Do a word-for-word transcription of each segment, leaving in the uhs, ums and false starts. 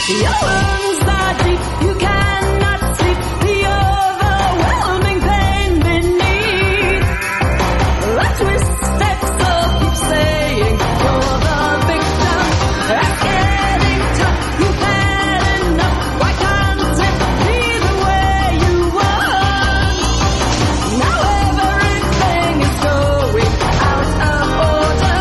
Your wounds are deep, you cannot sleep. The overwhelming pain beneath. A twisted soul keeps saying you're the victim. It's getting tough, you've had enough. Why can't it be the way you want? Now everything is going out of order.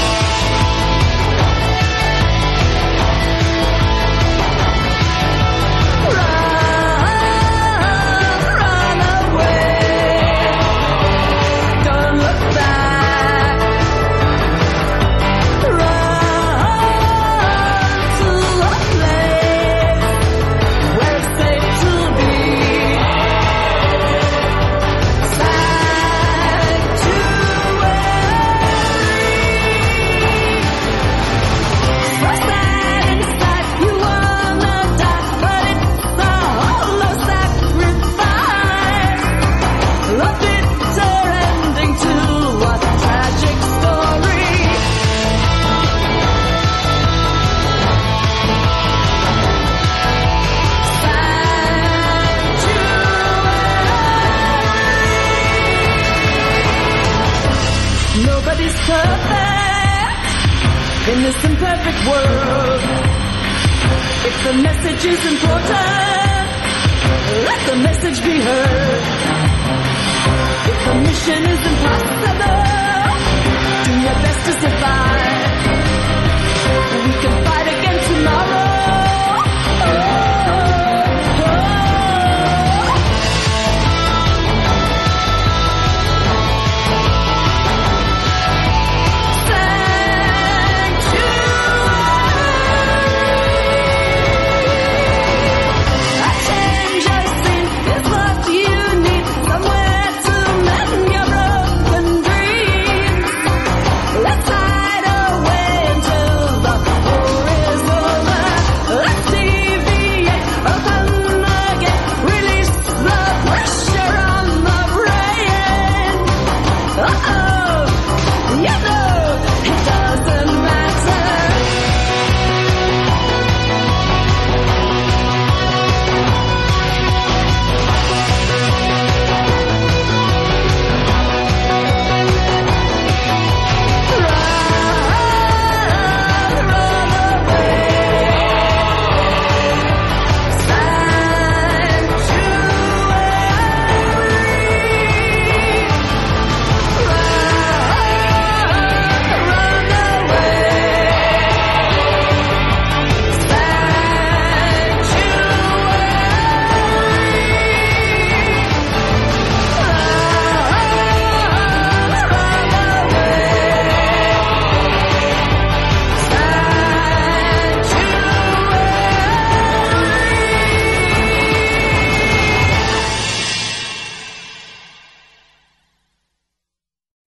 Nobody's perfect in this imperfect world. If the message is important, let the message be heard. If the mission is impossible, do your best to survive. We can